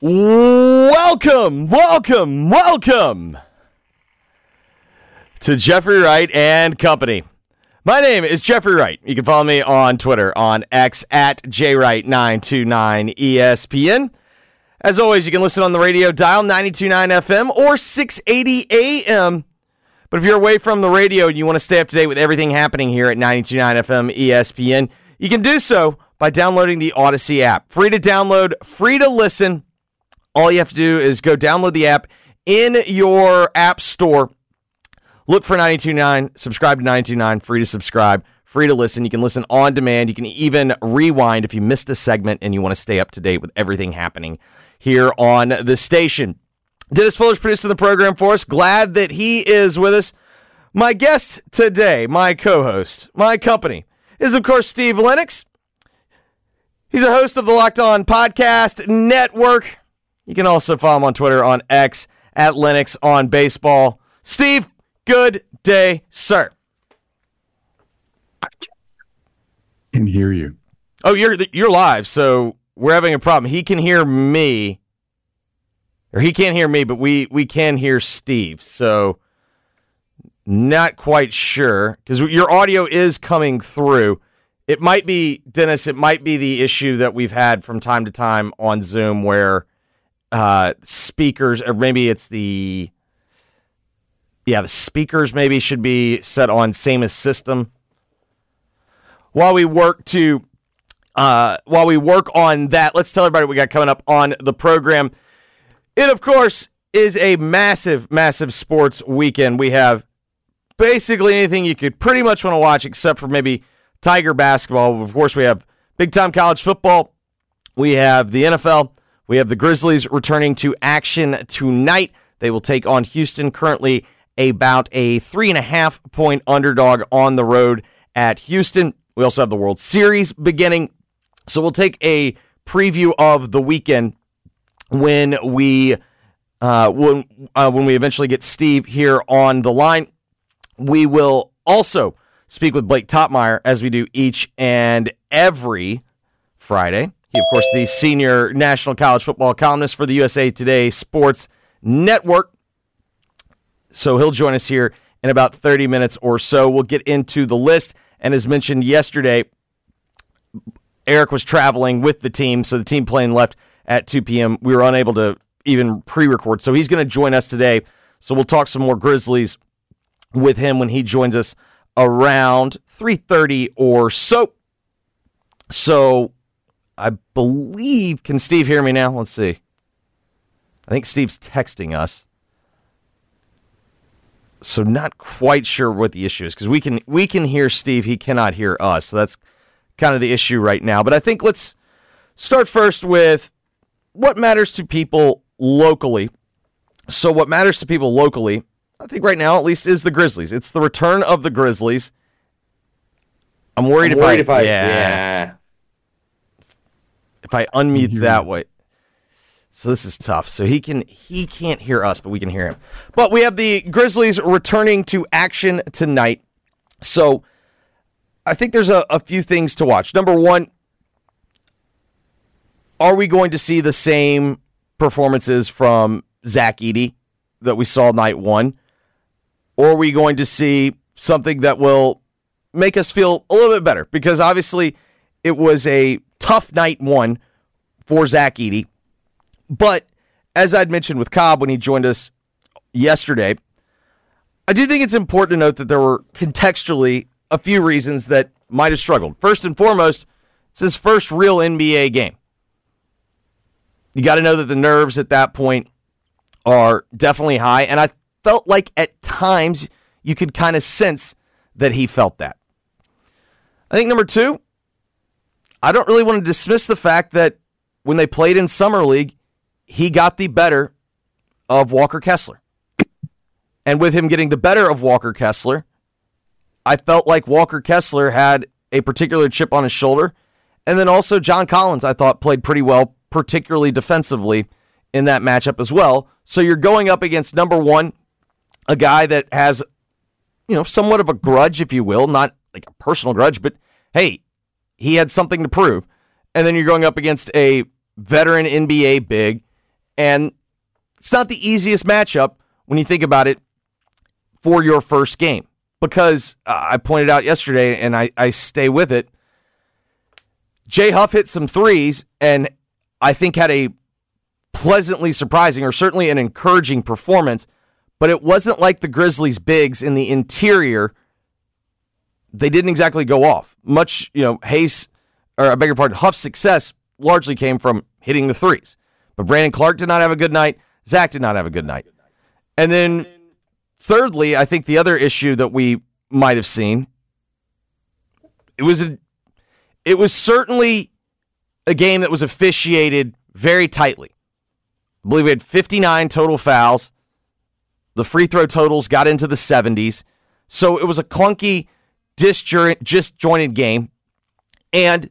Welcome to Jeffrey Wright and Company. My name is Jeffrey Wright. You can follow me on Twitter on X at JWright929ESPN. As always, you can listen on the radio dial 92.9 FM or 680 AM. But if you're away from the radio and you want to stay up to date with everything happening here at 92.9 FM ESPN, you can do so by downloading the Odyssey app. Free to download, free to listen. All you have to do is go download the app in your app store. Look for 92.9, subscribe to 92.9, free to subscribe, free to listen. You can listen on demand. You can even rewind if you missed a segment and you want to stay up to date with everything happening here on the station. Dennis Fuller's producing the program for us. Glad that he is with us. My guest today, my co-host, my company, is of course Steve Lennox. He's a host of the Locked On Podcast Network. You can also follow him on Twitter on X at Lennox on Baseball. Steve, good day, sir. I can hear you. Oh, you're live, so we're having a problem. He can hear me, or he can't hear me, but we can hear Steve. So not quite sure, because your audio is coming through. It might be, Dennis, it might be the issue that we've had from time to time on Zoom where speakers, or maybe it's the speakers maybe should be set on same as system. While we work on that, let's tell everybody what we got coming up on the program. It, of course, is a massive, massive sports weekend. We have basically anything you could pretty much want to watch except for maybe Tiger basketball. Of course, we have big-time college football. We have the NFL. We have the Grizzlies returning to action tonight. They will take on Houston, currently about a 3.5-point underdog on the road at Houston. We also have the World Series beginning. So we'll take a preview of the weekend when we eventually get Steve here on the line. We will also speak with Blake Topmeyer as we do each and every Friday. He, of course, the senior national college football columnist for the USA Today Sports Network. So he'll join us here in about 30 minutes or so. We'll get into the list. And as mentioned yesterday, Eric was traveling with the team, so the team plane left at 2 p.m. We were unable to even pre-record. So he's going to join us today. So we'll talk some more Grizzlies with him when he joins us around 3:30 or so. So I believe, can Steve hear me now? Let's see. I think Steve's texting us. So not quite sure what the issue is, because we can hear Steve, he cannot hear us. So that's kind of the issue right now. But I think let's start first with what matters to people locally. So what matters to people locally, I think right now at least, is the Grizzlies. It's the return of the Grizzlies. I'm worried if I unmute that way. So this is tough. So he can't hear us, but we can hear him. But we have the Grizzlies returning to action tonight. So I think there's a few things to watch. Number one, are we going to see the same performances from Zach Edey that we saw night one? Or are we going to see something that will make us feel a little bit better? Because obviously it was a tough night one for Zach Edey. But as I'd mentioned with Cobb when he joined us yesterday, I do think it's important to note that there were contextually a few reasons that might have struggled. First and foremost, it's his first real NBA game. You got to know that the nerves at that point are definitely high, and I felt like at times you could kind of sense that he felt that. I think number two, I don't really want to dismiss the fact that when they played in Summer League, he got the better of Walker Kessler. And with him getting the better of Walker Kessler, I felt like Walker Kessler had a particular chip on his shoulder. And then also John Collins, I thought, played pretty well, particularly defensively in that matchup as well. So you're going up against, number one, a guy that has, somewhat of a grudge, if you will, not like a personal grudge, but hey, he had something to prove. And then you're going up against a veteran NBA big And it's not the easiest matchup when you think about it for your first game. Because I pointed out yesterday, and I stay with it, Jay Huff hit some threes, and I think had a pleasantly surprising, or certainly an encouraging performance, but it wasn't like the Grizzlies' bigs in the interior. They didn't exactly go off. Much, Huff's success largely came from hitting the threes. But Brandon Clark did not have a good night. Zach did not have a good night. And then, thirdly, I think the other issue that we might have seen, it was certainly a game that was officiated very tightly. I believe we had 59 total fouls. The free throw totals got into the 70s. So it was a clunky, disjointed game. And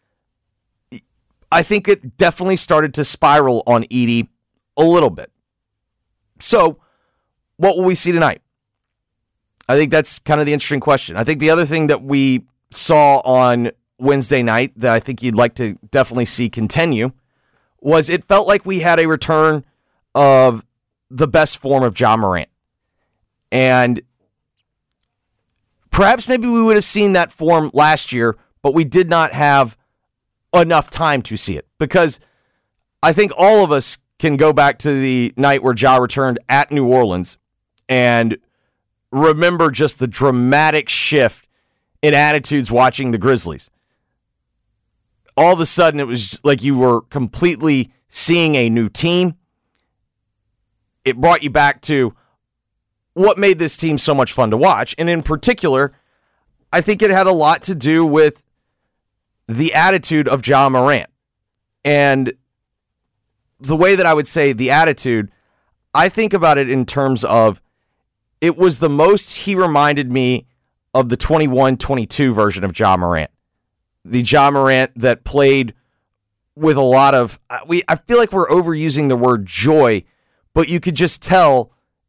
I think it definitely started to spiral on Edey a little bit. So what will we see tonight? I think that's kind of the interesting question. I think the other thing that we saw on Wednesday night that I think you'd like to definitely see continue was it felt like we had a return of the best form of Ja Morant. And perhaps maybe we would have seen that form last year, but we did not have enough time to see it. Because I think all of us can go back to the night where Ja returned at New Orleans and remember just the dramatic shift in attitudes watching the Grizzlies. All of a sudden, it was like you were completely seeing a new team. It brought you back to what made this team so much fun to watch. And in particular, I think it had a lot to do with the attitude of Ja Morant. And the way that I would say the attitude, I think about it in terms of it was the most he reminded me of the 21-22 version of Ja Morant. The Ja Morant that played with a lot of, I feel like we're overusing the word joy, but you could just tell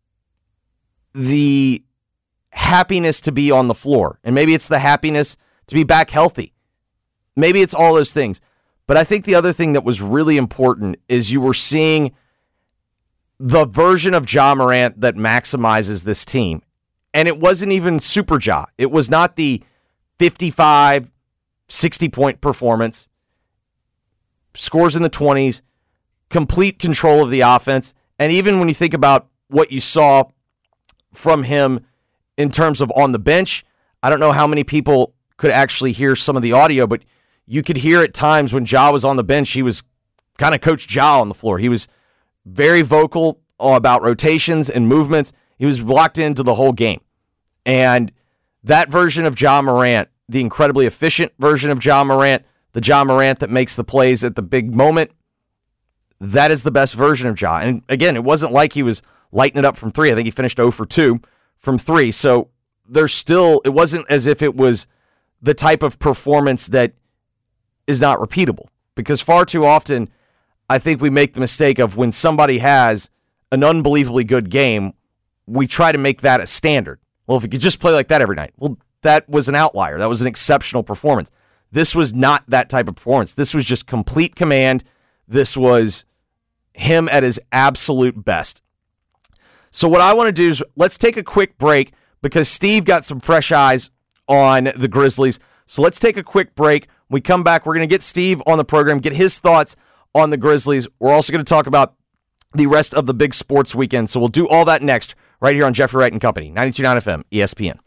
the happiness to be on the floor. And maybe it's the happiness to be back healthy. Maybe it's all those things. But I think the other thing that was really important is you were seeing the version of Ja Morant that maximizes this team. And it wasn't even super Ja. It was not the 55, 60-point performance, scores in the 20s, complete control of the offense. And even when you think about what you saw from him in terms of on the bench, I don't know how many people could actually hear some of the audio, but you could hear at times when Ja was on the bench, he was kind of Coach Ja on the floor. He was very vocal about rotations and movements. He was locked into the whole game. And that version of Ja Morant, the incredibly efficient version of Ja Morant, the Ja Morant that makes the plays at the big moment, that is the best version of Ja. And again, it wasn't like he was lighting it up from three. I think he finished 0 for 2 from three. So it wasn't as if it was the type of performance that is not repeatable. Because far too often, I think we make the mistake of when somebody has an unbelievably good game, we try to make that a standard. Well, if you could just play like that every night, well, that was an outlier. That was an exceptional performance. This was not that type of performance. This was just complete command. This was him at his absolute best. So what I want to do is let's take a quick break because Steve got some fresh eyes on the Grizzlies. So let's take a quick break. When we come back, we're going to get Steve on the program, get his thoughts on the Grizzlies. We're also going to talk about the rest of the big sports weekend. So we'll do all that next right here on Jeffrey Wright and Company, 92.9 FM, ESPN.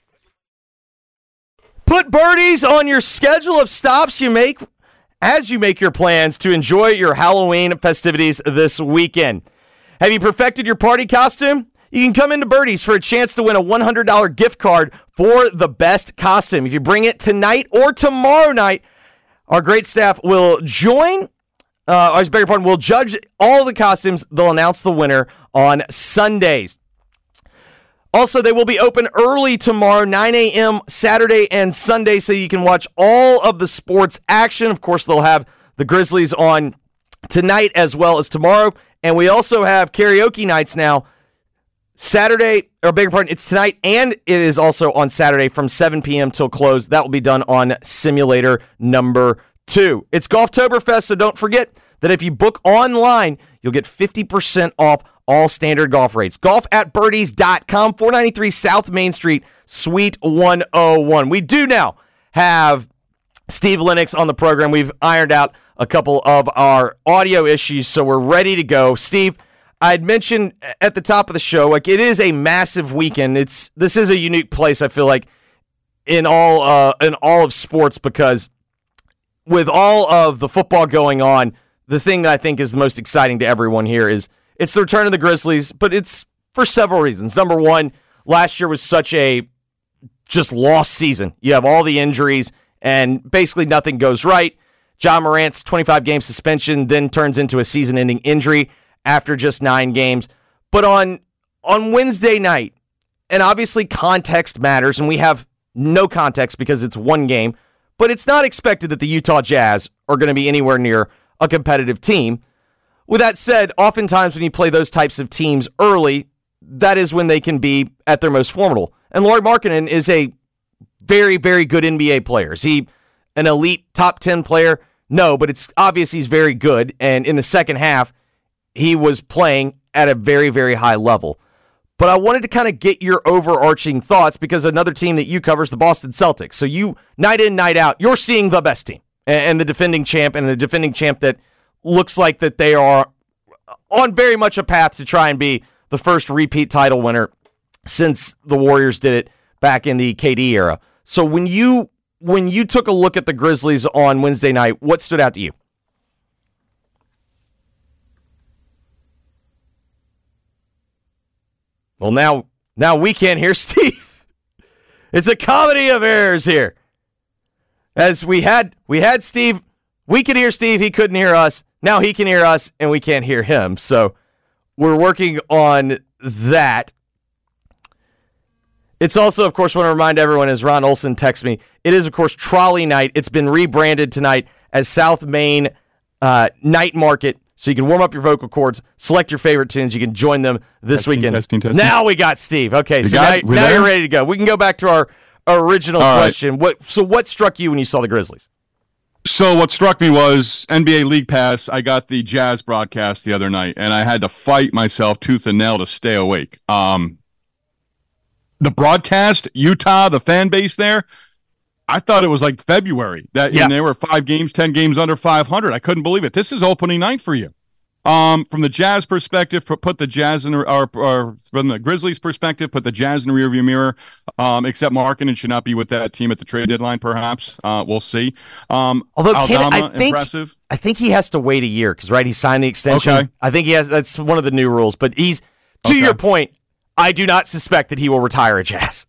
Put birdies on your schedule of stops you make as you make your plans to enjoy your Halloween festivities this weekend. Have you perfected your party costume? You can come into Birdies for a chance to win a $100 gift card for the best costume. If you bring it tonight or tomorrow night, our great staff will will judge all the costumes. They'll announce the winner on Sundays. Also, they will be open early tomorrow, 9 a.m. Saturday and Sunday, so you can watch all of the sports action. Of course, they'll have the Grizzlies on tonight as well as tomorrow. And we also have karaoke nights now. It's tonight, and it is also on Saturday from 7 p.m. till close. That will be done on simulator number 2. It's Golftoberfest, so don't forget that if you book online, you'll get 50% off all standard golf rates. Golf@birdies.com, 493 South Main Street, Suite 101. We do now have Steve Lennox on the program. We've ironed out a couple of our audio issues, so we're ready to go. Steve, I had mentioned at the top of the show, like, it is a massive weekend. This is a unique place, I feel like, in all of sports, because with all of the football going on, the thing that I think is the most exciting to everyone here is it's the return of the Grizzlies, but it's for several reasons. Number one, last year was such a just lost season. You have all the injuries, and basically nothing goes right. Ja Morant's 25-game suspension then turns into a season-ending injury after just 9 games. But on Wednesday night, and obviously context matters, and we have no context because it's one game, but it's not expected that the Utah Jazz are going to be anywhere near a competitive team. With that said, oftentimes when you play those types of teams early, that is when they can be at their most formidable. And Lauri Markkanen is a very, very good NBA player. Is he an elite top 10 player? No, but it's obvious he's very good. And in the second half, he was playing at a very, very high level. But I wanted to kind of get your overarching thoughts, because another team that you cover is the Boston Celtics. So you, night in, night out, you're seeing the best team and the defending champ, and the defending champ that looks like that they are on very much a path to try and be the first repeat title winner since the Warriors did it back in the KD era. So when you took a look at the Grizzlies on Wednesday night, what stood out to you? Well, now we can't hear Steve. It's a comedy of errors here. As we had Steve, we could hear Steve, he couldn't hear us. Now he can hear us, and we can't hear him. So we're working on that. It's also, of course, want to remind everyone, as Ron Olson texts me, it is, of course, Trolley Night. It's been rebranded tonight as South Main Night Market. So you can warm up your vocal cords, select your favorite tunes. You can join them this weekend. Testing. Now we got Steve. Okay, so now you're ready to go. We can go back to our original question. Right. What struck you when you saw the Grizzlies? So what struck me was NBA League Pass. I got the Jazz broadcast the other night, and I had to fight myself tooth and nail to stay awake. The broadcast, Utah, the fan base there, I thought it was like February. And they were 5 games, 10 games under 500. I couldn't believe it. This is opening night for you. From the Jazz perspective, put the Jazz in, or from the Grizzlies perspective, put the Jazz in the rearview mirror. Except Markkanen should not be with that team at the trade deadline. Perhaps we'll see. Although Aldama, impressive. I think he has to wait a year because he signed the extension. Okay. I think he has. That's one of the new rules. But he's to your point. I do not suspect that he will retire a Jazz.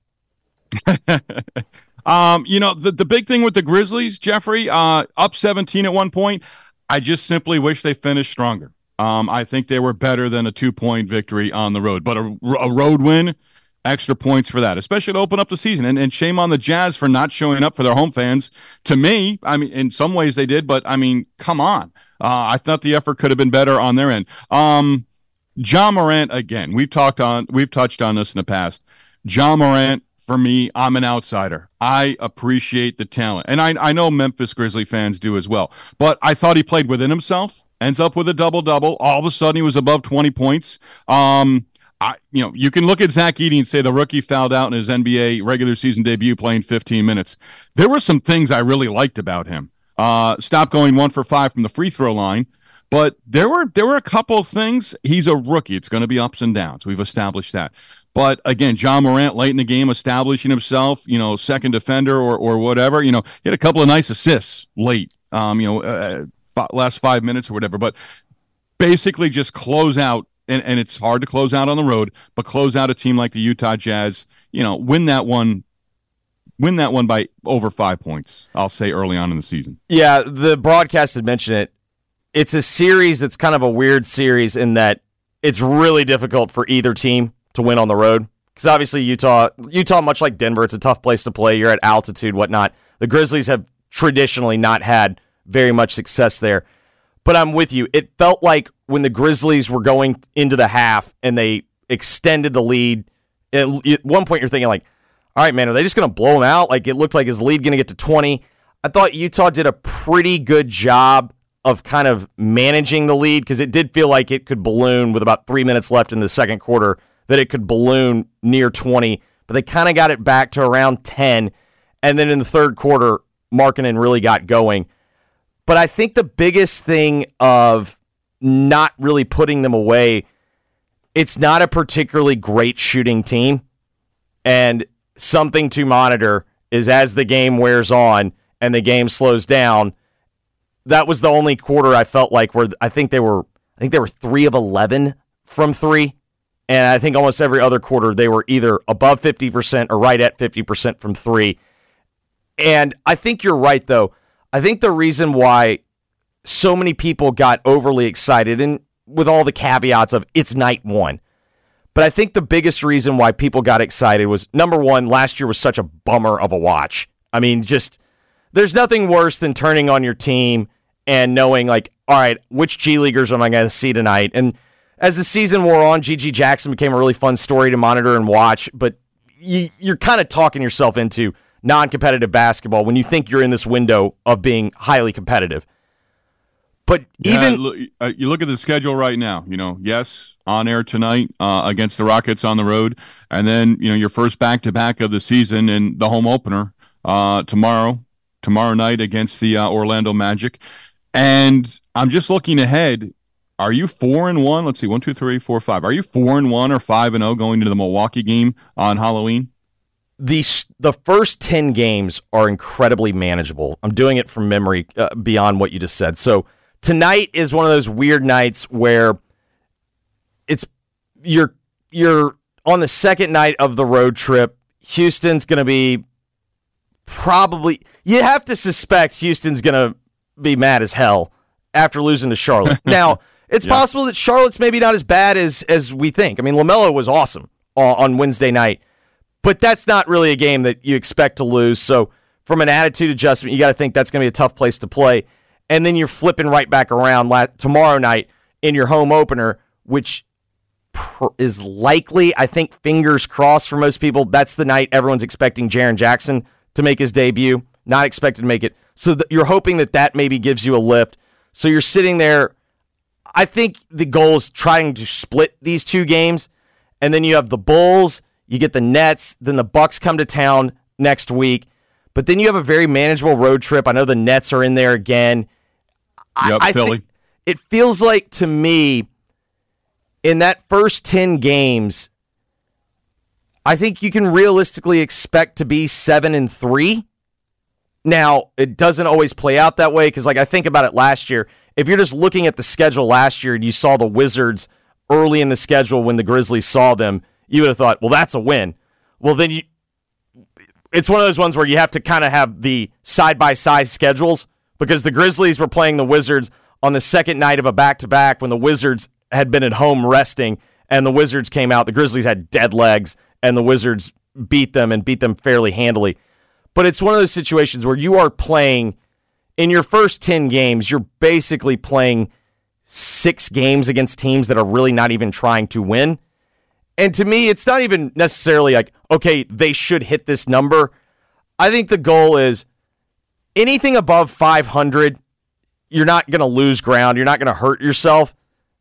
The big thing with the Grizzlies, Jeffrey, up 17 at one point. I just simply wish they finished stronger. I think they were better than a 2-point victory on the road, but a road win, extra points for that, especially to open up the season. And shame on the Jazz for not showing up for their home fans. To me, I mean, in some ways they did, but I mean, come on. I thought the effort could have been better on their end. Ja Morant, again, we've touched on this in the past. Ja Morant, for me, I'm an outsider. I appreciate the talent. And I know Memphis Grizzly fans do as well. But I thought he played within himself, ends up with a double-double. All of a sudden, he was above 20 points. You can look at Zach Edey and say the rookie fouled out in his NBA regular season debut playing 15 minutes. There were some things I really liked about him. Stopped going 1 for 5 from the free throw line. But there were a couple of things. He's a rookie. It's going to be ups and downs. We've established that. But again, Ja Morant late in the game establishing himself, second defender or whatever. He had a couple of nice assists late, last 5 minutes or whatever. But basically just close out, and it's hard to close out on the road, but close out a team like the Utah Jazz, win that one by over 5 points, I'll say, early on in the season. Yeah, the broadcast had mentioned it. It's a series that's kind of a weird series in that it's really difficult for either team to win on the road. Because obviously Utah, much like Denver, it's a tough place to play. You're at altitude, whatnot. The Grizzlies have traditionally not had very much success there. But I'm with you. It felt like when the Grizzlies were going into the half and they extended the lead, at one point you're thinking like, all right, man, are they just going to blow him out? Like, it looked like his lead going to get to 20. I thought Utah did a pretty good job of kind of managing the lead, because it did feel like it could balloon with about 3 minutes left in the second quarter, that it could balloon near 20, but they kind of got it back to around 10, and then in the third quarter, Markkanen really got going. But I think the biggest thing of not really putting them away, it's not a particularly great shooting team, and something to monitor is as the game wears on and the game slows down. That was the only quarter I felt like where I think they were 3 of 11 from three, and I think almost every other quarter they were either above 50% or right at 50% from three. And I think you're right, though. I think the reason why so many people got overly excited, and with all the caveats of it's night one, but I think the biggest reason why people got excited was, number one, last year was such a bummer of a watch. I mean, just there's nothing worse than turning on your team and knowing, like, all right, which G Leaguers am I going to see tonight? And as the season wore on, G.G. Jackson became a really fun story to monitor and watch, but you're kind of talking yourself into non-competitive basketball when you think you're in this window of being highly competitive. But even you look at the schedule right now, yes, on air tonight against the Rockets on the road, and then your first back-to-back of the season and the home opener tomorrow night against the Orlando Magic. And I'm just looking ahead. Are you 4-1? Let's see, 1, 2, 3, 4, 5. Are you 4-1 or 5-0 going into the Milwaukee game on Halloween? The first 10 games are incredibly manageable. I'm doing it from memory beyond what you just said. So tonight is one of those weird nights where you're on the second night of the road trip. Houston's going to be probably, you have to suspect Houston's going to be mad as hell after losing to Charlotte. Now, it's possible that Charlotte's maybe not as bad as we think. I mean, LaMelo was awesome on Wednesday night, but that's not really a game that you expect to lose. So from an attitude adjustment, you got to think that's going to be a tough place to play. And then you're flipping right back around tomorrow night in your home opener, which is likely, I think, fingers crossed for most people, that's the night everyone's expecting Jaren Jackson to make his debut. Not expected to make it. So you're hoping that maybe gives you a lift. So you're sitting there. I think the goal is trying to split these two games, and then you have the Bulls, you get the Nets, then the Bucks come to town next week, but then you have a very manageable road trip. I know the Nets are in there again. Philly. It feels like to me, in that first 10 games, I think you can realistically expect to be 7-3. Now, it doesn't always play out that way because, I think about it last year. If you're just looking at the schedule last year and you saw the Wizards early in the schedule when the Grizzlies saw them, you would have thought, well, that's a win. Well, then it's one of those ones where you have to kind of have the side-by-side schedules because the Grizzlies were playing the Wizards on the second night of a back-to-back when the Wizards had been at home resting, and the Wizards came out. The Grizzlies had dead legs, and the Wizards beat them fairly handily. But it's one of those situations where you are playing, in your first 10 games, you're basically playing 6 games against teams that are really not even trying to win. And to me, it's not even necessarily like, okay, they should hit this number. I think the goal is anything above 500, you're not going to lose ground. You're not going to hurt yourself.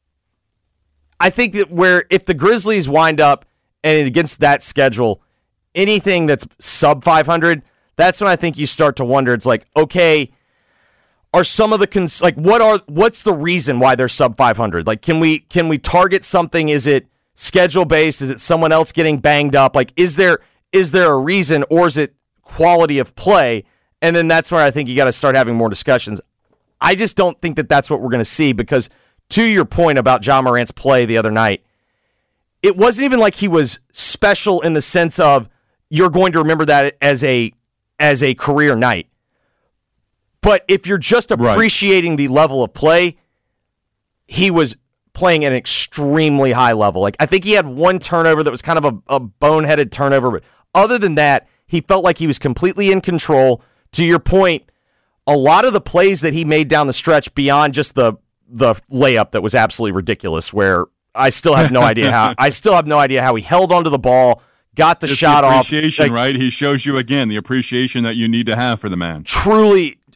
I think that if the Grizzlies wind up and against that schedule, anything that's sub 500, that's when I think you start to wonder. It's like, okay, are some of the what's the reason why they're sub 500? Like, can we target something? Is it schedule based? Is it someone else getting banged up? Like, is there a reason, or is it quality of play? And then that's where I think you got to start having more discussions. I just don't think that that's what we're going to see because, to your point about Ja Morant's play the other night, it wasn't even like he was special in the sense of you're going to remember that as a career night. But if you're just appreciating the level of play, he was playing at an extremely high level. Like, I think he had one turnover that was kind of a boneheaded turnover, but other than that, he felt like he was completely in control. To your point, a lot of the plays that he made down the stretch beyond just the layup that was absolutely ridiculous, where I still have no idea how he held onto the ball, got the shot off. Appreciation, right? He shows you again the appreciation that you need to have for the man. Truly,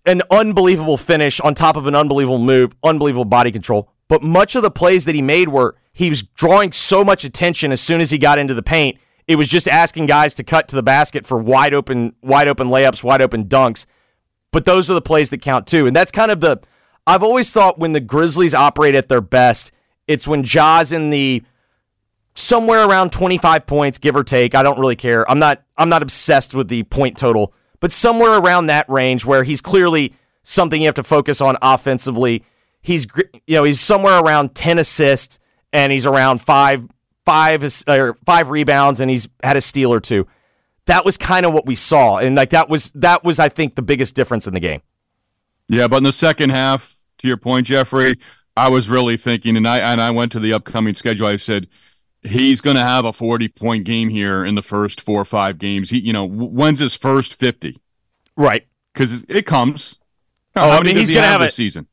an unbelievable finish on top of an unbelievable move, unbelievable body control. But much of the plays that he made were he was drawing so much attention as soon as he got into the paint. It was just asking guys to cut to the basket for wide open layups, wide open dunks. But those are the plays that count too. And that's kind of I've always thought when the Grizzlies operate at their best, it's when Ja's in the somewhere around 25 points, give or take. I don't really care. I'm not obsessed with the point total, but somewhere around that range where he's clearly something you have to focus on offensively. He's somewhere around 10 assists and he's around five rebounds and he's had a steal or two. That was kind of what we saw, and like that was I think the biggest difference in the game. Yeah, but in the second half, to your point, Jeffrey, I was really thinking, and I went to the upcoming schedule. I said he's going to have a 40-point game here in the first 4 or 5 games. When's his first 50? Right, because it comes. He's going to have this season.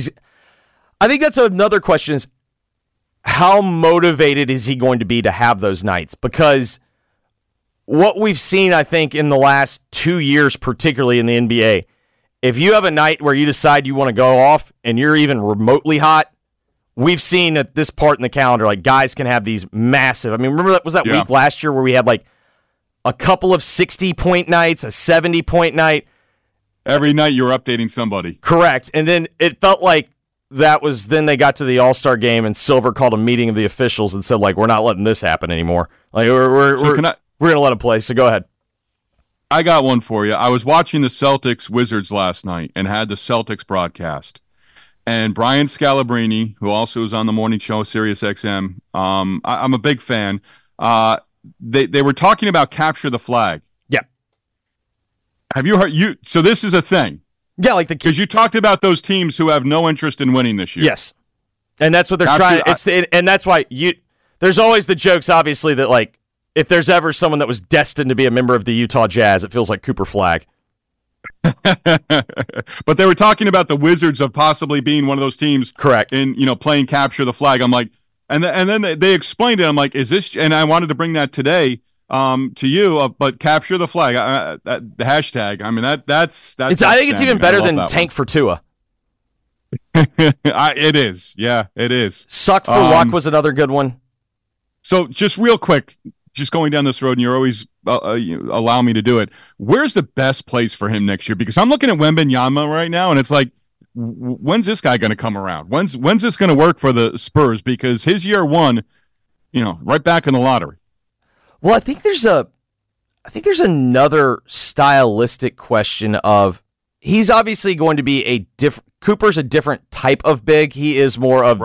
I think that's another question: is how motivated is he going to be to have those nights? Because what we've seen, I think, in the last 2 years, particularly in the NBA, if you have a night where you decide you want to go off and you're even remotely hot, we've seen at this part in the calendar, like guys can have these massive. I mean, remember that week last year where we had like a couple of 60-point nights, a 70-point night. Every night you were updating somebody. Correct. And then it felt like then they got to the All-Star game and Silver called a meeting of the officials and said, like, we're not letting this happen anymore. Like, we're going to let him play, so go ahead. I got one for you. I was watching the Celtics-Wizards last night and had the Celtics broadcast. And Brian Scalabrine, who also is on the morning show, Sirius XM, I'm a big fan. They were talking about capture the flag. Yeah. Have you heard? So this is a thing. Yeah, because you talked about those teams who have no interest in winning this year. Yes. And that's what they're trying. And that's why there's always the jokes, obviously, that like, if there's ever someone that was destined to be a member of the Utah Jazz, it feels like Cooper Flagg. But they were talking about the Wizards of possibly being one of those teams, correct? In playing capture the flag. I'm like, and then they explained it. I'm like, is this? And I wanted to bring that today to you, but capture the flag. The hashtag. I mean that's. I think it's even better than Tank for Tua. It is. Yeah, it is. Suck for luck was another good one. So just real quick. Just going down this road, and you're always allow me to do it. Where's the best place for him next year? Because I'm looking at Wembanyama right now, and it's like, when's this guy going to come around? When's this going to work for the Spurs? Because his year one, right back in the lottery. Well, I think there's another stylistic question of he's obviously going to be Cooper's a different type of big. He is more of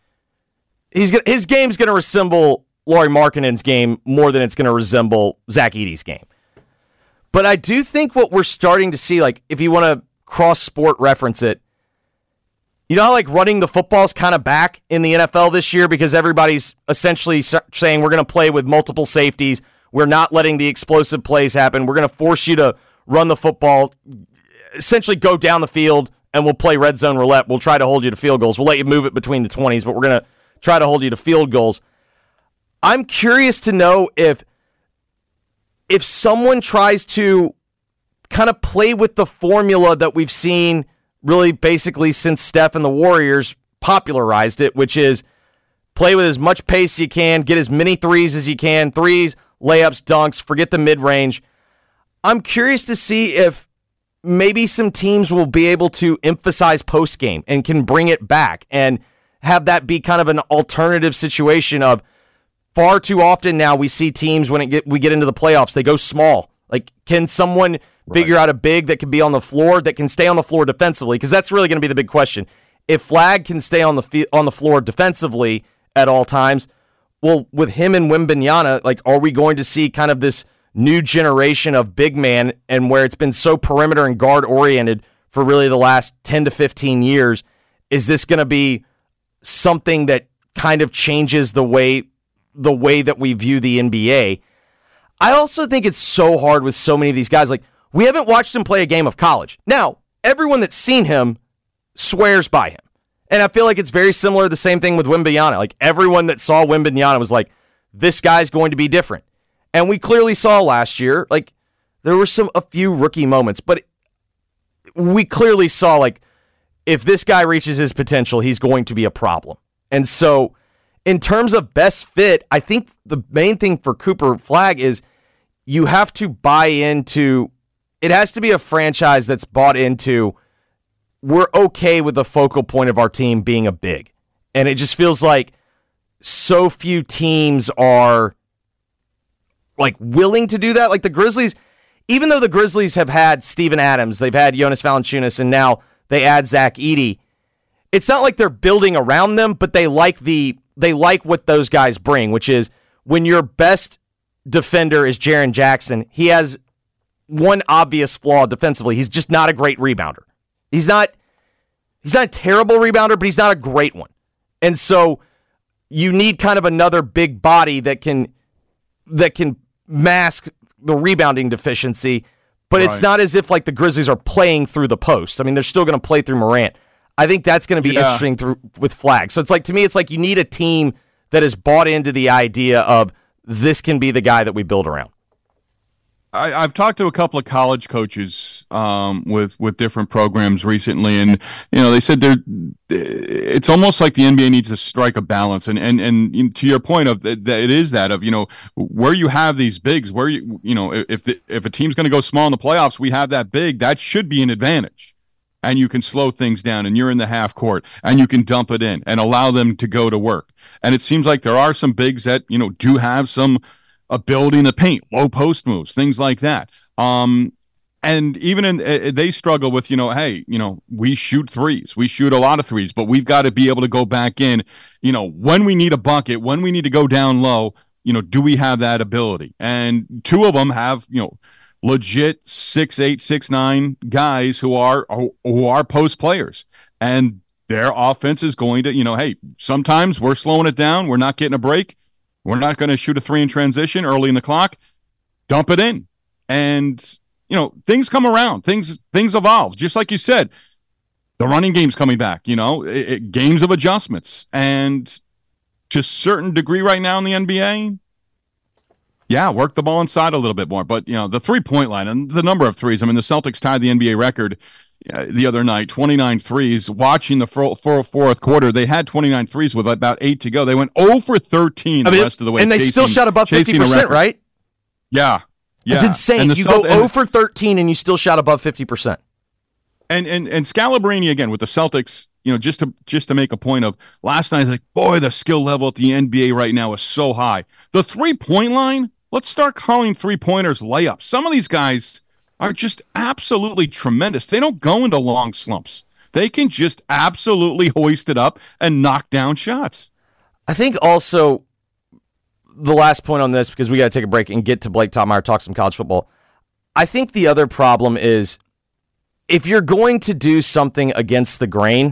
his game's going to resemble Lauri Markkanen's game more than it's going to resemble Zach Edey's game. But I do think what we're starting to see, like if you want to cross-sport reference it, you know how like running the football's kind of back in the NFL this year because everybody's essentially saying we're going to play with multiple safeties. We're not letting the explosive plays happen. We're going to force you to run the football, essentially go down the field, and we'll play red zone roulette. We'll try to hold you to field goals. We'll let you move it between the 20s, but we're going to try to hold you to field goals. I'm curious to know if someone tries to kind of play with the formula that we've seen really basically since Steph and the Warriors popularized it, which is play with as much pace as you can, get as many threes as you can, threes, layups, dunks, forget the mid-range. I'm curious to see if maybe some teams will be able to emphasize post-game and can bring it back and have that be kind of an alternative situation of far too often now we see teams when we get into the playoffs, they go small. Like, can someone figure out a big that can be on the floor, that can stay on the floor defensively? Because that's really going to be the big question. If Flagg can stay on the floor defensively at all times, well, with him and Wembanyama, like, are we going to see kind of this new generation of big man and where it's been so perimeter and guard oriented for really the last 10 to 15 years? Is this going to be something that kind of changes the way that we view the NBA? I also think it's so hard with so many of these guys. Like, we haven't watched him play a game of college. Now, everyone that's seen him swears by him. And I feel like it's very similar, the same thing with Wembanyama. Like, everyone that saw Wembanyama was like, this guy's going to be different. And we clearly saw last year, like, there were a few rookie moments. But we clearly saw, like, if this guy reaches his potential, he's going to be a problem. And so in terms of best fit, I think the main thing for Cooper Flagg is you have to buy into, it has to be a franchise that's bought into, we're okay with the focal point of our team being a big. And it just feels like so few teams are like willing to do that. Like the Grizzlies, even though the Grizzlies have had Steven Adams, they've had Jonas Valanciunas, and now they add Zach Edey, it's not like they're building around them, but they like what those guys bring, which is when your best defender is Jaren Jackson, he has one obvious flaw defensively. He's just not a great rebounder. He's not a terrible rebounder, but he's not a great one. And so you need kind of another big body that can mask the rebounding deficiency, but It's not as if like the Grizzlies are playing through the post. I mean, they're still going to play through Morant. I think that's going to be interesting with Flagg. So it's like, to me, it's like you need a team that is bought into the idea of this can be the guy that we build around. I've talked to a couple of college coaches with different programs recently, and they said it's almost like the NBA needs to strike a balance. And to your point of that, it is that of where you have these bigs, where if a team's going to go small in the playoffs, we have that big, that should be an advantage. And you can slow things down, and you're in the half court, and you can dump it in and allow them to go to work. And it seems like there are some bigs that do have some ability in the paint, low post moves, things like that. And even they struggle with, we shoot threes. We shoot a lot of threes, but we've got to be able to go back in, when we need a bucket, when we need to go down low, do we have that ability? And two of them have, legit 6'8", 6'9" guys who are post players. And their offense is going to, hey, sometimes we're slowing it down. We're not getting a break. We're not going to shoot a three in transition early in the clock. Dump it in. And, things come around. Things evolve. Just like you said, the running game's coming back, games of adjustments. And to a certain degree right now in the NBA, yeah, work the ball inside a little bit more. But, the three-point line and the number of threes, I mean, the Celtics tied the NBA record the other night, 29 threes. Watching the fourth quarter, they had 29 threes with about 8 to go. They went 0 for 13 the rest of the way. And they still shot above 50%, right? Yeah. It's insane. You go 0 for 13 and you still shot above 50%. And Scalabrine, again, with the Celtics, just to make a point of last night, like, boy, the skill level at the NBA right now is so high. The three-point line, let's start calling three-pointers layups. Some of these guys are just absolutely tremendous. They don't go into long slumps. They can just absolutely hoist it up and knock down shots. I think also the last point on this, because we got to take a break and get to Blake Toppmeyer, talk some college football. I think the other problem is if you're going to do something against the grain,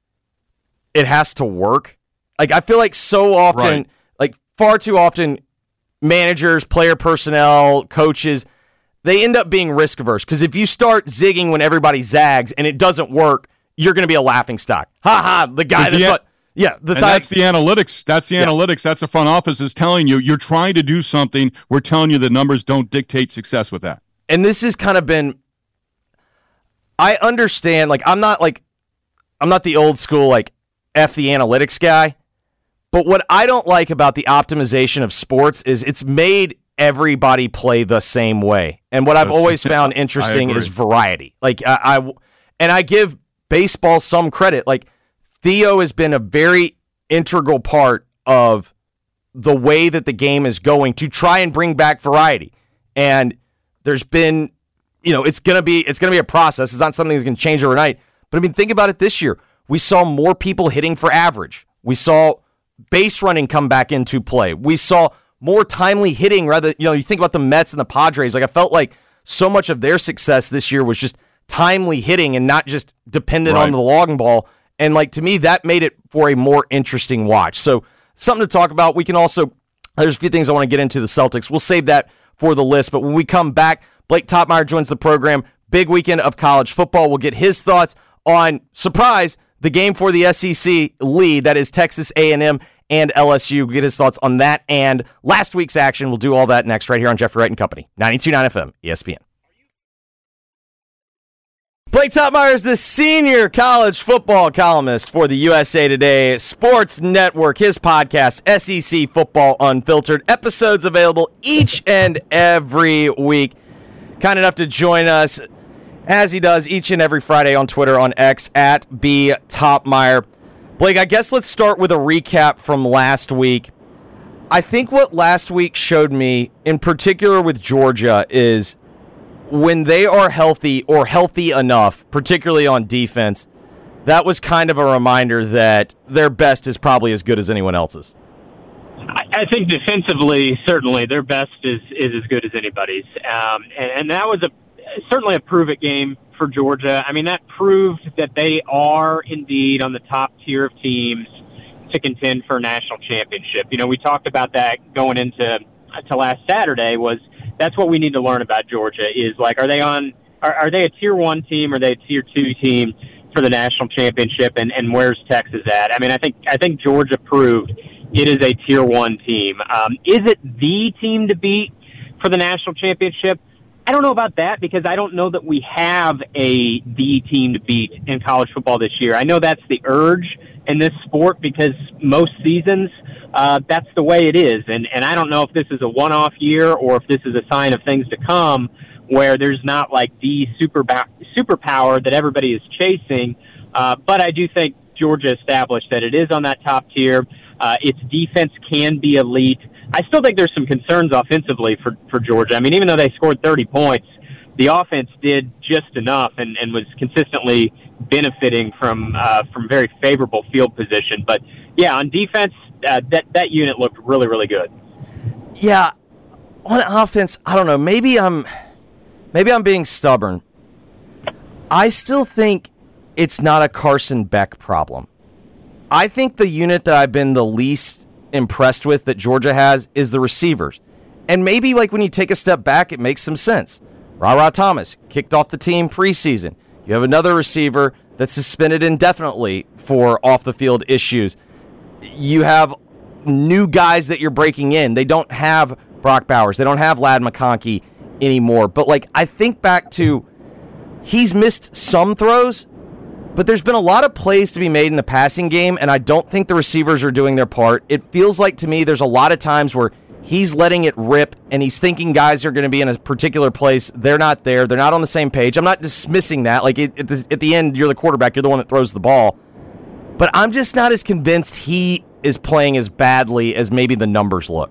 it has to work. Like, I feel like so often, like far too often, managers, player personnel, coaches, they end up being risk averse. Because if you start zigging when everybody zags and it doesn't work, you're going to be a laughing stock. Ha ha, the guy that thought. Yeah, that's the analytics. That's the analytics. That's the front office is telling you, you're trying to do something. We're telling you the numbers don't dictate success with that. And this has kind of been, I understand, I'm not the old school, like, F the analytics guy. But what I don't like about the optimization of sports is it's made everybody play the same way. And what I've always found interesting is variety. Like, I give baseball some credit. Like, Theo has been a very integral part of the way that the game is going to try and bring back variety. And there's been, it's gonna be a process. It's not something that's gonna change overnight. But I mean, think about it this year. We saw more people hitting for average. We saw base running come back into play. We saw more timely hitting rather, you think about the Mets and the Padres. Like, I felt like so much of their success this year was just timely hitting and not just dependent on the long ball. And to me, that made it for a more interesting watch. So something to talk about. We can also, there's a few things I want to get into the Celtics. We'll save that for the list. But when we come back, Blake Toppmeyer joins the program. Big weekend of college football. We'll get his thoughts on, surprise, the game for the SEC lead. That is Texas A&M and LSU. We'll get his thoughts on that and last week's action. We'll do all that next right here on Jeffrey Wright and Company. 92.9 FM, ESPN. Blake Blake Toppmeyer is the senior college football columnist for the USA Today Sports Network. His podcast, SEC Football Unfiltered. Episodes available each and every week. Kind enough to join us, as he does each and every Friday on Twitter, on X, at B Toppmeyer. Blake, I guess let's start with a recap from last week. I think what last week showed me, in particular with Georgia, is when they are healthy or healthy enough, particularly on defense, that was kind of a reminder that their best is probably as good as anyone else's. I think defensively, certainly, their best is as good as anybody's. And that was certainly a prove-it game for Georgia. I mean, that proved that they are indeed on the top tier of teams to contend for a national championship. You know, we talked about that going into last Saturday. That's what we need to learn about Georgia is, like, are they a tier 1 team, or are they a tier 2 team for the national championship, and where's Texas at? I mean, I think Georgia proved it is a tier 1 team. Is it the team to beat for the national championship? I don't know about that, because I don't know that we have the team to beat in college football this year. I know that's the urge in this sport, because most seasons that's the way it is. And I don't know if this is a one-off year or if this is a sign of things to come, where there's not like the superpower that everybody is chasing. But I do think Georgia established that it is on that top tier. Its defense can be elite. I still think there's some concerns offensively for Georgia. I mean, even though they scored 30 points, the offense did just enough and was consistently benefiting from very favorable field position. But yeah, on defense, that unit looked really, really good. Yeah, on offense, I don't know. Maybe I'm being stubborn. I still think it's not a Carson Beck problem. I think the unit that I've been the least impressed with that Georgia has is the receivers. And maybe, like, when you take a step back, it makes some sense. Ra Thomas kicked off the team preseason. You have another receiver that's suspended indefinitely for off-the-field issues. You have new guys that you're breaking in. They don't have Brock Bowers. They don't have Ladd McConkey anymore. But, like, I think back to he's missed some throws, but there's been a lot of plays to be made in the passing game, and I don't think the receivers are doing their part. It feels like to me there's a lot of times where he's letting it rip, and he's thinking guys are going to be in a particular place. They're not there. They're not on the same page. I'm not dismissing that. Like, at the end, you're the quarterback. You're the one that throws the ball. But I'm just not as convinced he is playing as badly as maybe the numbers look.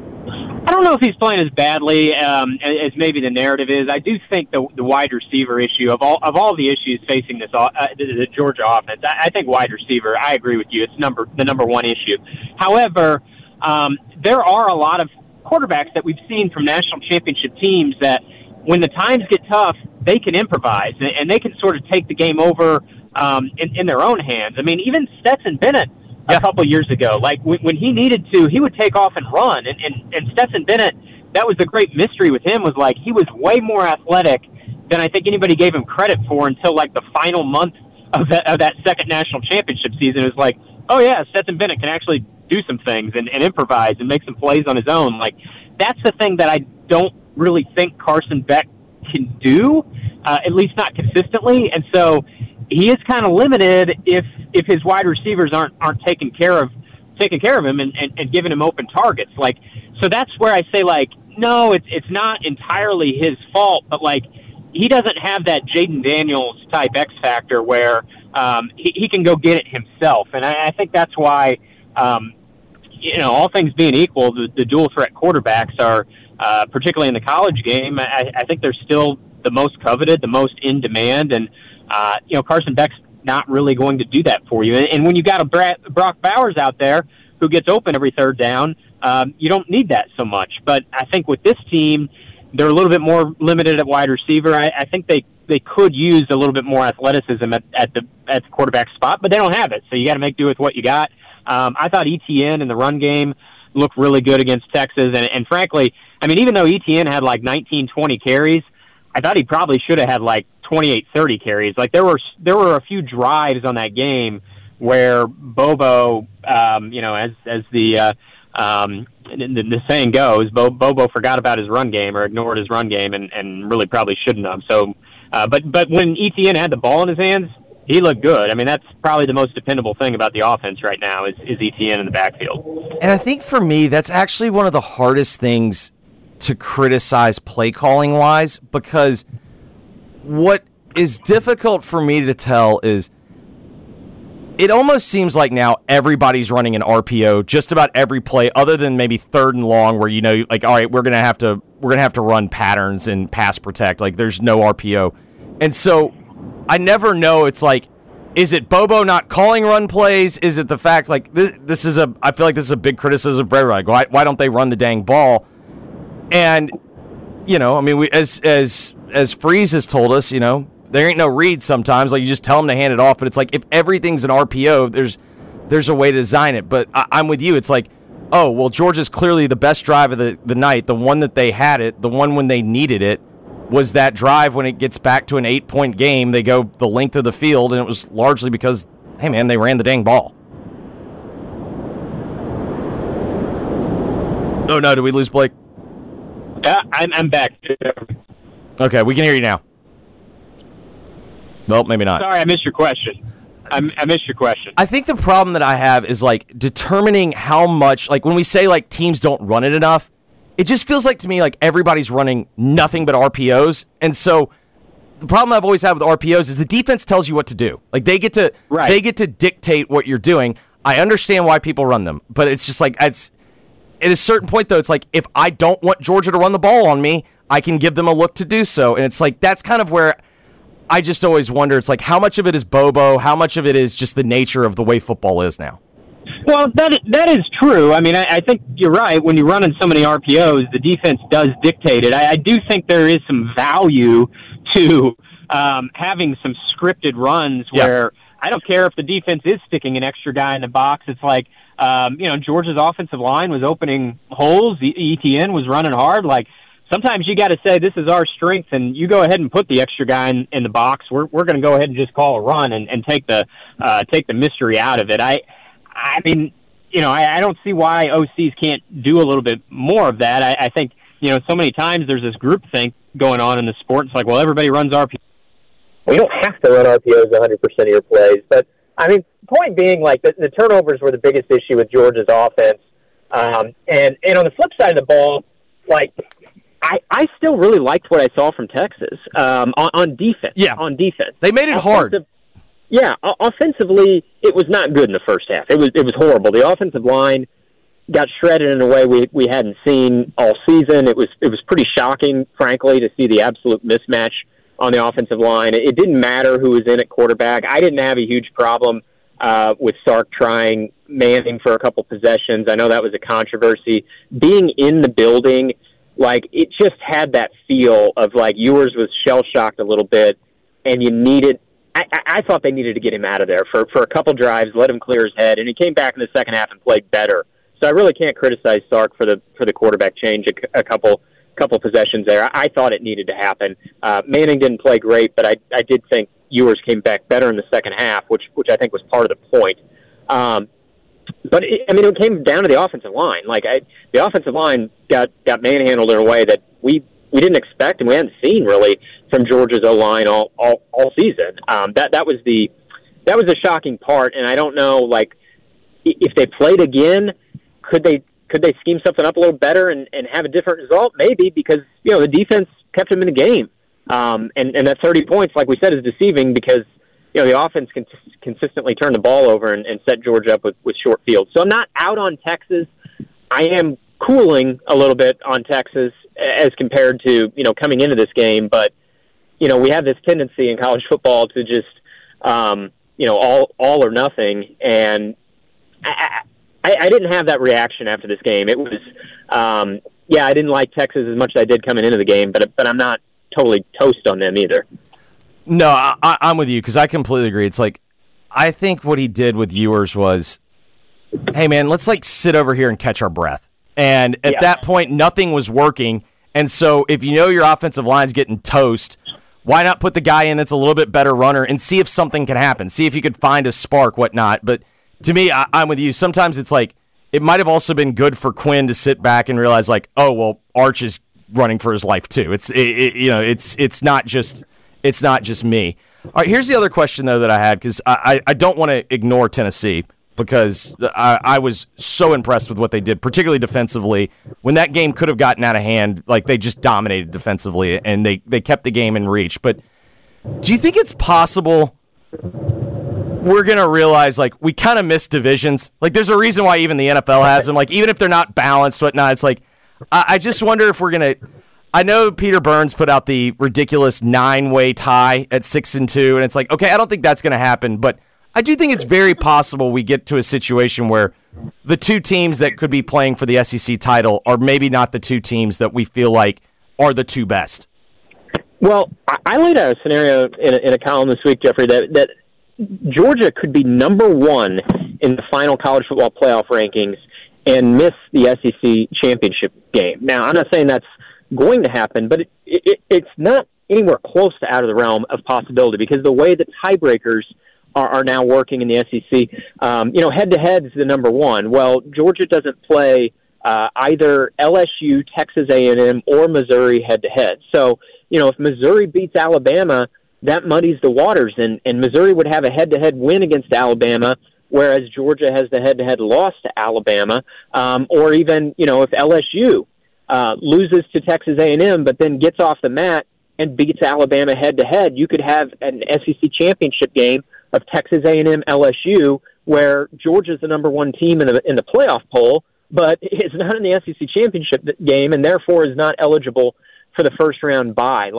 I don't know if he's playing as badly as maybe the narrative is. I do think the wide receiver issue of all the issues facing the Georgia offense, I think wide receiver, I agree with you, it's the number one issue. However, there are a lot of quarterbacks that we've seen from national championship teams that when the times get tough, they can improvise and they can sort of take the game over in their own hands. I mean, even Stetson Bennett a couple years ago, like when he needed to, he would take off and run. And Stetson Bennett, that was the great mystery with him, was like he was way more athletic than I think anybody gave him credit for until like the final month of that second national championship season. It was like, oh yeah, Stetson Bennett can actually do some things and improvise and make some plays on his own. Like, that's the thing that I don't really think Carson Beck can do, at least not consistently. And so he is kind of limited if his wide receivers aren't taking care of him and giving him open targets. Like, so that's where I say, like, no, it's not entirely his fault, but like he doesn't have that Jaden Daniels type X factor where he can go get it himself. And I think that's why, all things being equal, the dual threat quarterbacks are, particularly in the college game, I think they're still the most coveted, the most in demand. And, Carson Beck's not really going to do that for you. And when you got a Brock Bowers out there who gets open every third down, you don't need that so much. But I think with this team, they're a little bit more limited at wide receiver. I think they could use a little bit more athleticism at the quarterback spot, but they don't have it. So you got to make do with what you got. I thought ETN in the run game looked really good against Texas. And frankly, I mean, even though ETN had like 19, 20 carries, I thought he probably should have had like 28, 30 carries. Like there were a few drives on that game where Bobo, as the saying goes, Bobo forgot about his run game or ignored his run game and really probably shouldn't have. So But when Etienne had the ball in his hands, he looked good. I mean, that's probably the most dependable thing about the offense right now is Etienne in the backfield. And I think for me, that's actually one of the hardest things to criticize play calling wise, because what is difficult for me to tell is it almost seems like now everybody's running an RPO just about every play, other than maybe 3rd and long, where like, all right, we're gonna have to run patterns and pass protect. Like, there's no RPO, and so I never know. It's like, is it Bobo not calling run plays? Is it the fact, like, I feel like this is a big criticism for everybody. Like, why don't they run the dang ball? And, I mean, as Freeze has told us, there ain't no read sometimes. Like, you just tell them to hand it off. But it's like, if everything's an RPO, there's a way to design it. But I'm with you. It's like, oh, well, Georgia's clearly the best drive of the night. The one that they had it, the one when they needed it, was that drive when it gets back to an 8-point game. They go the length of the field, and it was largely because, hey, man, they ran the dang ball. Oh, no, did we lose Blake? I'm back. Okay, we can hear you now. Well, maybe not. Sorry, I missed your question. I missed your question. I think the problem that I have is, like, determining how much, like, when we say, like, teams don't run it enough, it just feels like to me like everybody's running nothing but RPOs. And so the problem I've always had with RPOs is the defense tells you what to do. Like, they get to dictate what you're doing. I understand why people run them, but it's just like, at a certain point, though, it's like, if I don't want Georgia to run the ball on me, I can give them a look to do so. And it's like, that's kind of where I just always wonder. It's like, how much of it is Bobo? How much of it is just the nature of the way football is now? Well, that is true. I mean, I think you're right. When you're running so many RPOs, the defense does dictate it. I do think there is some value to having some scripted runs where I don't care if the defense is sticking an extra guy in the box. It's like, Georgia's offensive line was opening holes. The ETN was running hard. Like, sometimes you got to say, this is our strength, and you go ahead and put the extra guy in the box. We're going to go ahead and just call a run and take the mystery out of it. I mean, I don't see why OCs can't do a little bit more of that. I think, so many times there's this groupthink going on in the sport. It's like, well, everybody runs RPOs. Well, you don't have to run RPOs 100% of your plays. But, I mean, point being, like, the turnovers were the biggest issue with Georgia's offense. And on the flip side of the ball, like, I still really liked what I saw from Texas on defense. Yeah. On defense. They made it hard. Yeah, offensively, it was not good in the first half. It was horrible. The offensive line got shredded in a way we hadn't seen all season. It was pretty shocking, frankly, to see the absolute mismatch on the offensive line. It didn't matter who was in at quarterback. I didn't have a huge problem with Sark trying Manning for a couple possessions. I know that was a controversy. Being in the building, like, it just had that feel of, like, Ewers was shell-shocked a little bit, and you needed... I thought they needed to get him out of there for a couple drives, let him clear his head, and he came back in the second half and played better. So I really can't criticize Sark for the quarterback change a couple possessions there. I thought it needed to happen. Manning didn't play great, but I did think Ewers came back better in the second half, which I think was part of the point. But it came down to the offensive line. Like, the offensive line got manhandled in a way that we didn't expect and we hadn't seen really from Georgia's O-line all season. That was the shocking part, and I don't know, like, if they played again, could they scheme something up a little better and have a different result? Maybe, because the defense kept them in the game, and that 30 points, like we said, is deceiving because the offense can consistently turn the ball over and set Georgia up with short fields. So I'm not out on Texas. I am cooling a little bit on Texas as compared to coming into this game, but we have this tendency in college football to just all or nothing, and I didn't have that reaction after this game. It was I didn't like Texas as much as I did coming into the game, but I'm not totally toast on them either. No, I'm with you because I completely agree. It's like, I think what he did with Ewers was, hey man, let's like sit over here and catch our breath. And at that point, nothing was working. And so if your offensive line's getting toast, why not put the guy in that's a little bit better runner and see if something can happen? See if you could find a spark, whatnot. But to me, I'm with you. Sometimes it's like, it might have also been good for Quinn to sit back and realize, like, oh, well, Arch is running for his life too. It's not just it's not just me. All right, here's the other question, though, that I had, because I don't want to ignore Tennessee, because I was so impressed with what they did, particularly defensively. When that game could have gotten out of hand, like, they just dominated defensively, and they kept the game in reach. But do you think it's possible we're going to realize, like, we kind of miss divisions? Like, there's a reason why even the NFL has them. Like, even if they're not balanced, whatnot, it's like, I just wonder if we're going to... I know Peter Burns put out the ridiculous 9-way tie at 6-2, and it's like, okay, I don't think that's going to happen, but I do think it's very possible we get to a situation where the two teams that could be playing for the SEC title are maybe not the two teams that we feel like are the two best. Well, I laid out a scenario in a column this week, Jeffrey, that Georgia could be number one in the final college football playoff rankings and miss the SEC championship game. Now, I'm not saying that's going to happen, but it's not anywhere close to out of the realm of possibility, because the way that tiebreakers are now working in the SEC, head-to-head is the number one. Well, Georgia doesn't play either LSU, Texas A&M, or Missouri head-to-head. So, if Missouri beats Alabama, that muddies the waters, and Missouri would have a head-to-head win against Alabama, whereas Georgia has the head-to-head loss to Alabama, or even, if LSU loses to Texas A&M, but then gets off the mat and beats Alabama head-to-head, you could have an SEC championship game of Texas A&M LSU, where Georgia's the number one team in the playoff poll, but is not in the SEC championship game, and therefore is not eligible for the first round bye.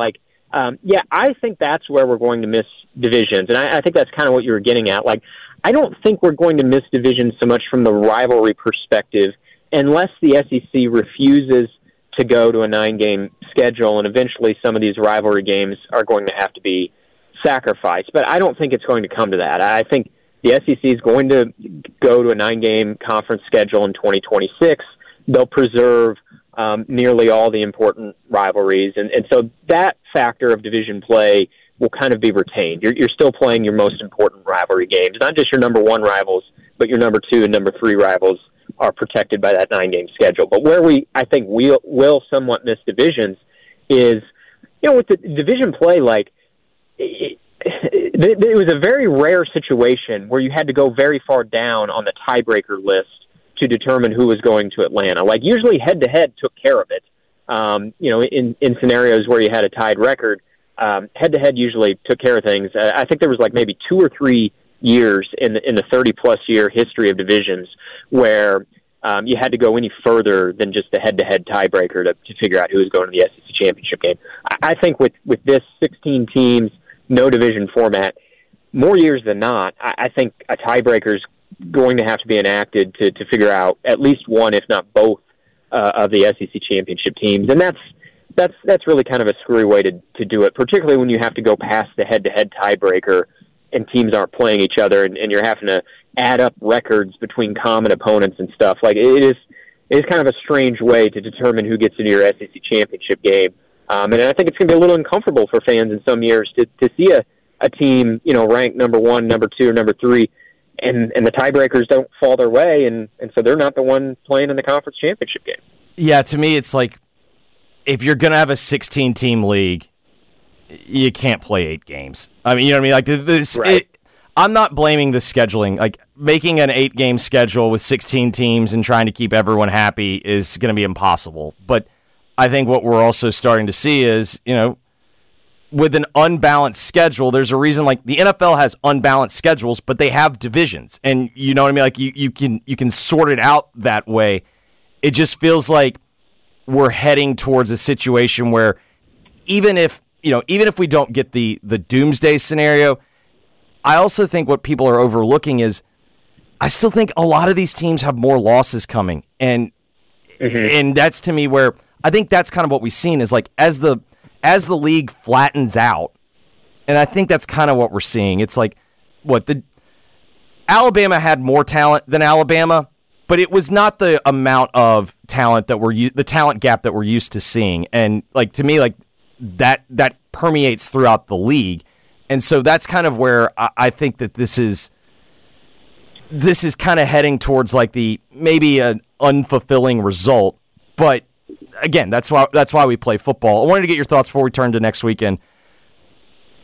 I think that's where we're going to miss divisions, and I think that's kind of what you were getting at. I don't think we're going to miss divisions so much from the rivalry perspective, unless the SEC refuses to go to a 9-game schedule, and eventually some of these rivalry games are going to have to be sacrificed. But I don't think it's going to come to that. I think the SEC is going to go to a 9-game conference schedule in 2026. They'll preserve nearly all the important rivalries, and so that factor of division play will kind of be retained. You're still playing your most important rivalry games, not just your number one rivals, but your number 2 and number 3 rivals are protected by that 9-game schedule. But where I think we will somewhat miss divisions is, with the division play, it was a very rare situation where you had to go very far down on the tiebreaker list to determine who was going to Atlanta. Usually head-to-head took care of it. In scenarios where you had a tied record, head-to-head usually took care of things. I think there was maybe 2 or 3 years in the 30-plus year history of divisions where you had to go any further than just a head-to-head tiebreaker to figure out who was going to the SEC championship game. I think with this 16 teams, no division format, more years than not, I think a tiebreaker is going to have to be enacted to figure out at least one, if not both, of the SEC championship teams. And that's really kind of a screwy way to do it, particularly when you have to go past the head-to-head tiebreaker and teams aren't playing each other, and you're having to add up records between common opponents and stuff. It is kind of a strange way to determine who gets into your SEC championship game. And I think it's going to be a little uncomfortable for fans in some years to see a team, ranked number 1, number 2, or number 3, and the tiebreakers don't fall their way, and so they're not the one playing in the conference championship game. Yeah, to me, it's like, if you're going to have a 16-team league, you can't play 8 games. I mean, you know what I mean? Right. I'm not blaming the scheduling. Making an 8-game schedule with 16 teams and trying to keep everyone happy is going to be impossible. But I think what we're also starting to see is, with an unbalanced schedule, there's a reason the NFL has unbalanced schedules, but they have divisions. And you know what I mean? You can sort it out that way. It just feels like we're heading towards a situation where even if we don't get the doomsday scenario, I also think what people are overlooking is I still think a lot of these teams have more losses coming. And that's, to me, where I think that's kind of what we've seen is as the league flattens out, and I think that's kind of what we're seeing. It's Alabama had more talent than Alabama, but it was not the amount of talent that the talent gap that we're used to seeing. And to me, that permeates throughout the league. And so that's kind of where I think that this is kind of heading towards maybe an unfulfilling result. But again, that's why we play football. I wanted to get your thoughts before we turn to next weekend.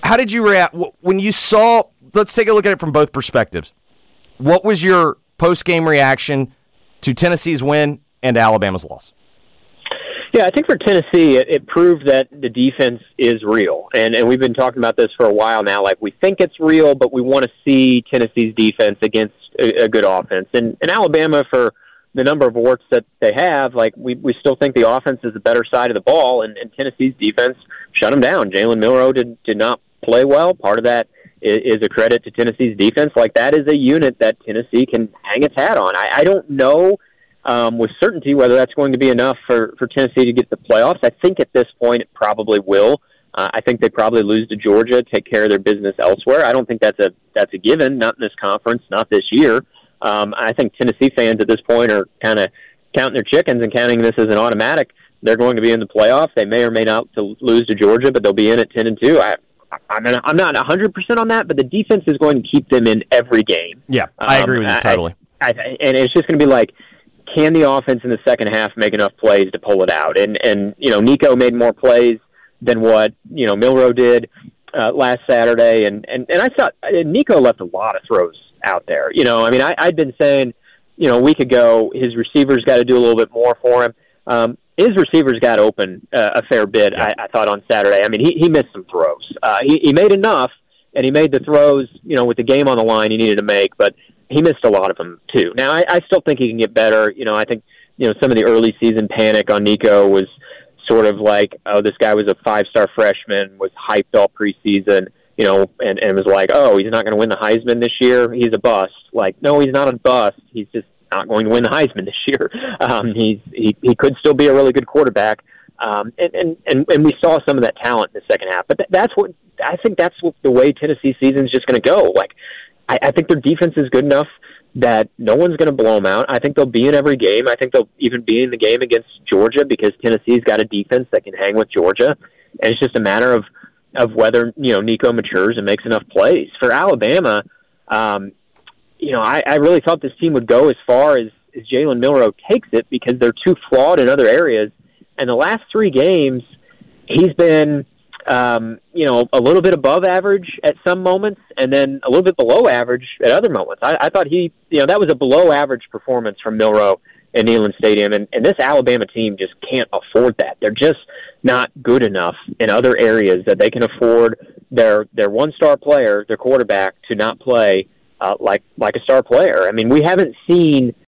how did you react when you saw? Let's take a look at it from both perspectives. What was your post-game reaction to Tennessee's win and Alabama's loss? Yeah, I think for Tennessee, it proved that the defense is real. And we've been talking about this for a while now. Like, we think it's real, but we want to see Tennessee's defense against a good offense. And Alabama, for the number of warts that they have, like, we still think the offense is the better side of the ball, and Tennessee's defense shut them down. Jalen Milroe did not play well. Part of that is a credit to Tennessee's defense. Like, that is a unit that Tennessee can hang its hat on. I don't know with certainty whether that's going to be enough for Tennessee to get the playoffs. I think at this point it probably will. I think they probably lose to Georgia, take care of their business elsewhere. I don't think that's a given, not in this conference, not this year. I think Tennessee fans at this point are kind of counting their chickens and counting this as an automatic. They're going to be in the playoffs. They may or may not lose to Georgia, but they'll be in at 10-2. I'm not 100% on that, but the defense is going to keep them in every game. Yeah, I agree with you totally. And it's just going to be like, can the offense in the second half make enough plays to pull it out? And Nico made more plays than what Milroe did last Saturday, and I thought Nico left a lot of throws out there. I'd been saying a week ago his receivers got to do a little bit more for him. His receivers got open a fair bit. Yeah. I thought on Saturday. I mean, he missed some throws. He made enough, and he made the throws with the game on the line he needed to make, but he missed a lot of them too. Now I still think he can get better. I think some of the early season panic on Nico was sort of like, oh, this guy was a 5-star freshman, was hyped all preseason, and was like, oh, he's not going to win the Heisman this year. He's a bust. Like, no, he's not a bust. He's just not going to win the Heisman this year. He could still be a really good quarterback. And we saw some of that talent in the second half. But that's what I think. That's what the way Tennessee season is just going to go. Like, I think their defense is good enough that no one's going to blow them out. I think they'll be in every game. I think they'll even be in the game against Georgia because Tennessee's got a defense that can hang with Georgia. And it's just a matter of whether, Nico matures and makes enough plays. For Alabama, I really thought this team would go as far as Jalen Milroe takes it because they're too flawed in other areas. And the last 3 games, he's been a little bit above average at some moments and then a little bit below average at other moments. I thought that was a below average performance from Milroe in Neyland Stadium, and this Alabama team just can't afford that. They're just not good enough in other areas that they can afford their 1-star player, their quarterback, to not play like a star player. I mean, we haven't seen